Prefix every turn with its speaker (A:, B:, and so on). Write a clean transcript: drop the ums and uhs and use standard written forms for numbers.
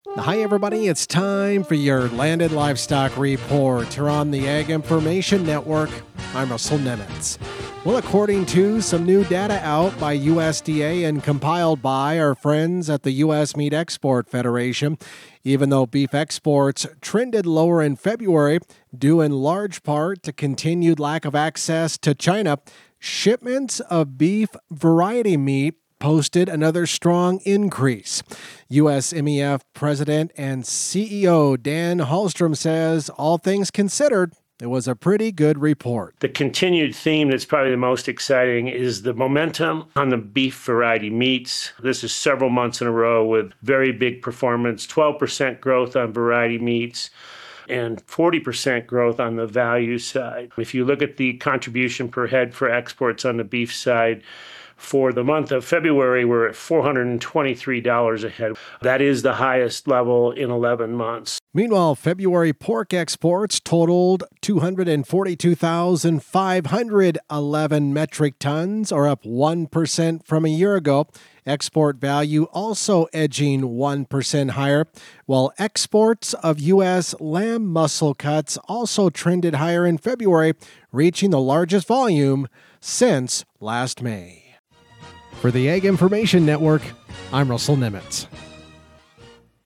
A: Hi, everybody. It's time for your Landed Livestock Report here on the Ag Information Network. I'm Russell Nemitz. Well, according to some new data out by USDA and compiled by our friends at the U.S. Meat Export Federation, even though beef exports trended lower in February, due in large part to continued lack of access to China, shipments of beef variety meat posted another strong increase. USMEF President and CEO Dan Hallstrom says, all things considered, it was a pretty good report.
B: The continued theme that's probably the most exciting is the momentum on the beef variety meats. This is several months in a row with very big performance, 12% growth on variety meats and 40% growth on the value side. If you look at the contribution per head for exports on the beef side, for the month of February, we're at $423 a head. That is the highest level in 11 months.
A: Meanwhile, February pork exports totaled 242,511 metric tons, or up 1% from a year ago. Export value also edging 1% higher, while exports of U.S. lamb muscle cuts also trended higher in February, reaching the largest volume since last May. For the Ag Information Network, I'm Russell Nemitz.